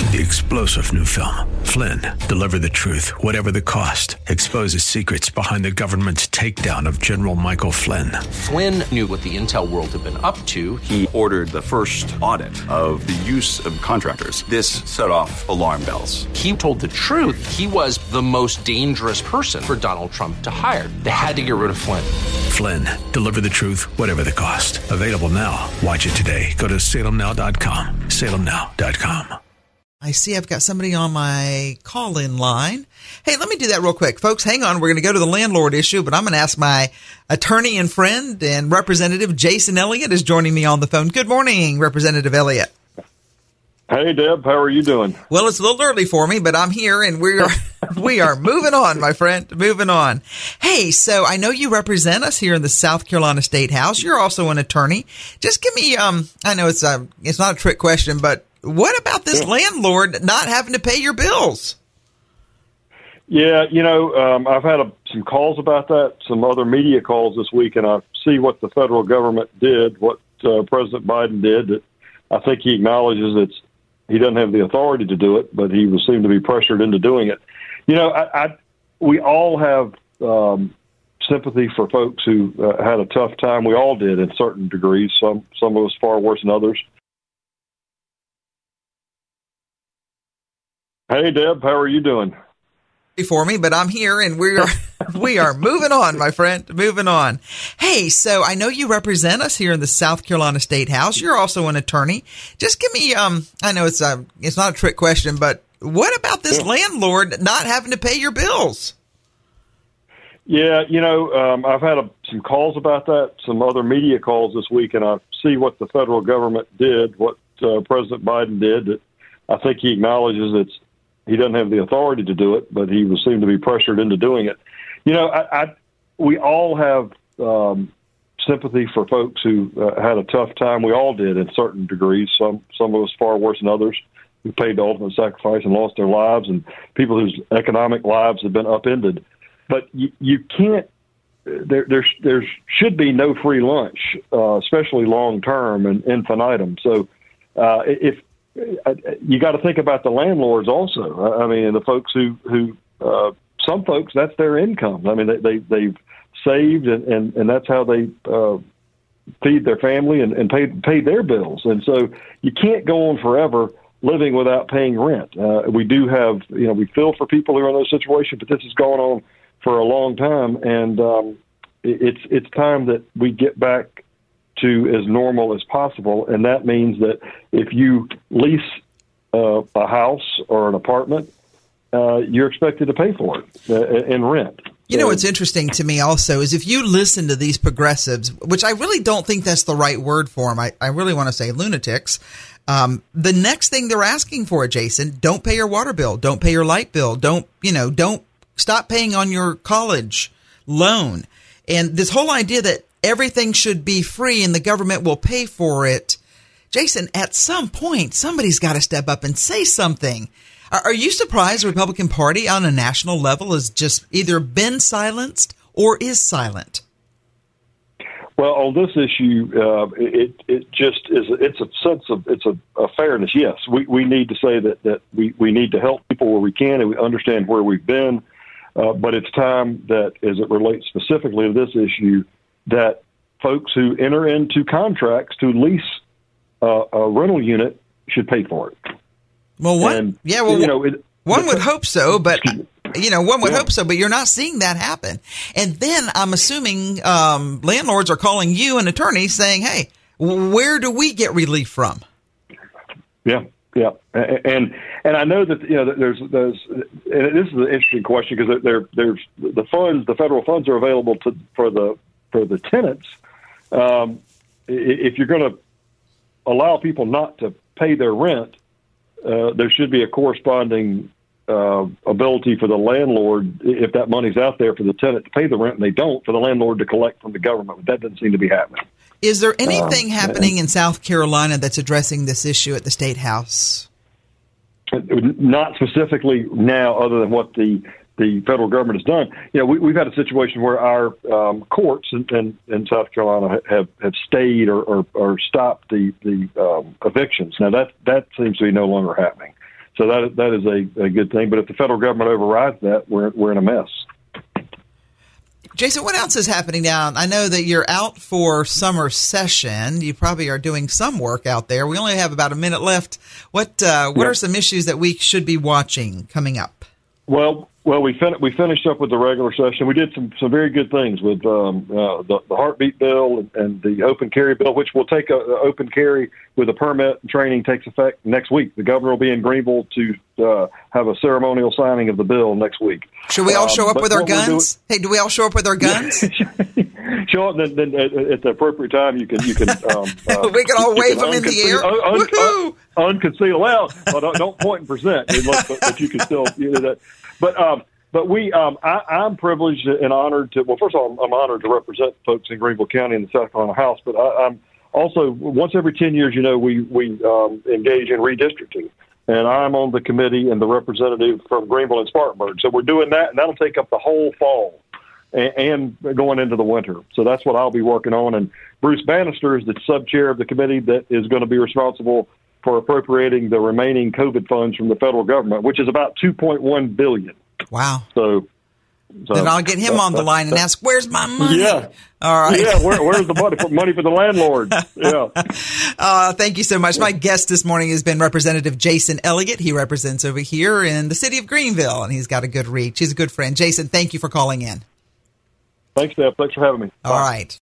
The explosive new film, Flynn, deliver the truth, whatever the cost, exposes secrets behind the government's takedown of General Michael Flynn. Flynn knew what the intel world had been up to. He ordered the first audit of the use of contractors. This set off alarm bells. He told the truth. He was the most dangerous person for Donald Trump to hire. They had to get rid of Flynn. Flynn, deliver the truth, whatever the cost. Available now. Watch it today. Go to salemnow.com. salemnow.com. I see I've got somebody on my call-in line. Hey, let me do that real quick. Folks, hang on. We're going to go to the landlord issue, but I'm going to ask my attorney and friend and Representative Jason Elliott is joining me on the phone. Good morning, Representative Elliott. Hey, Deb. How are you doing? Well, it's a little early for me, but I'm here, and we are moving on, my friend, moving on. Hey, so I know you represent us here in the South Carolina State House. You're also an attorney. Just give me, I know it's not a trick question, but what about this landlord not having to pay your bills? Yeah, I've had some calls about that, some other media calls this week, and I see what the federal government did, what President Biden did. That I think he acknowledges he doesn't have the authority to do it, but he was seemed to be pressured into doing it. We all have sympathy for folks who had a tough time. We all did in certain degrees. Some of us far worse than others. Hey, Deb, how are you doing? For me, but I'm here, and we are moving on, my friend, moving on. Hey, so I know you represent us here in the South Carolina State House. You're also an attorney. Just give me, I know it's not a trick question, but what about this landlord not having to pay your bills? Yeah, I've had some calls about that, some other media calls this week, and I see what the federal government did, what President Biden did. That I think he acknowledges he doesn't have the authority to do it, but he was seemed to be pressured into doing it. We all have sympathy for folks who had a tough time. We all did in certain degrees. Some of us far worse than others who paid the ultimate sacrifice and lost their lives, and people whose economic lives have been upended. But you can't. There should be no free lunch, especially long term and infinitum. So if you got to think about the landlords also. I mean, the folks who some folks, that's their income. I mean, they've saved and that's how they feed their family and pay their bills. And so you can't go on forever living without paying rent. We do have, we feel for people who are in those situations, but this has gone on for a long time. And it's time that we get back to as normal as possible, and that means that if you lease a house or an apartment, you're expected to pay for it in rent. What's interesting to me also is if you listen to these progressives, which I really don't think that's the right word for them. I really want to say lunatics. The next thing they're asking for, Jason, don't pay your water bill, don't pay your light bill, don't stop paying on your college loan. And this whole idea that everything should be free and the government will pay for it. Jason, at some point, somebody's got to step up and say something. Are you surprised the Republican Party on a national level has just either been silenced or is silent? Well, on this issue, it just is. It's a sense of a fairness. Yes, we need to say that we need to help people where we can, and we understand where we've been. But it's time that, as it relates specifically to this issue, that folks who enter into contracts to lease a rental unit should pay for it. Well, one would hope so, but hope so, but you're not seeing that happen. And then I'm assuming landlords are calling you, an attorney, saying, "Hey, where do we get relief from?" Yeah, and I know that there's and this is an interesting question because there's the funds, the federal funds are available for the tenants. If you're going to allow people not to pay their rent, there should be a corresponding ability for the landlord, if that money's out there, for the tenant to pay the rent, and they don't, for the landlord to collect from the government. But that doesn't seem to be happening. Is there anything happening in South Carolina that's addressing this issue at the State House? Not specifically now, other than what the federal government has done. We've had a situation where our courts in South Carolina have stayed or stopped the evictions. Now that seems to be no longer happening. So that is a good thing. But if the federal government overrides that, we're in a mess. Jason, what else is happening now? I know that you're out for summer session. You probably are doing some work out there. We only have about a minute left. What are some issues that we should be watching coming up? Well, we finished up with the regular session. We did some very good things with the heartbeat bill and the open carry bill, which will take open carry with a permit and training takes effect next week. The governor will be in Greenville to have a ceremonial signing of the bill next week. Should we all show up with our guns? Hey, do we all show up with our guns? Show up, then at the appropriate time you can. We can all wave them in the air. Unconceal. Well, don't point and present, but you can still do that. But I'm privileged and honored to. Well, first of all, I'm honored to represent folks in Greenville County in the South Carolina House. But I'm also, once every 10 years, we engage in redistricting, and I'm on the committee and the representative from Greenville and Spartanburg. So we're doing that, and that'll take up the whole fall and going into the winter. So that's what I'll be working on. And Bruce Bannister is the sub-chair of the committee that is going to be responsible for appropriating the remaining COVID funds from the federal government, which is about $2.1 billion. Wow. So then I'll get him on the line and ask, "Where's my money?" Yeah. All right. Yeah. Where's the money? Money for the landlord. Yeah. Thank you so much. My guest this morning has been Representative Jason Elliott. He represents over here in the city of Greenville, and he's got a good reach. He's a good friend. Jason, thank you for calling in. Thanks, Steph. Thanks for having me. All right.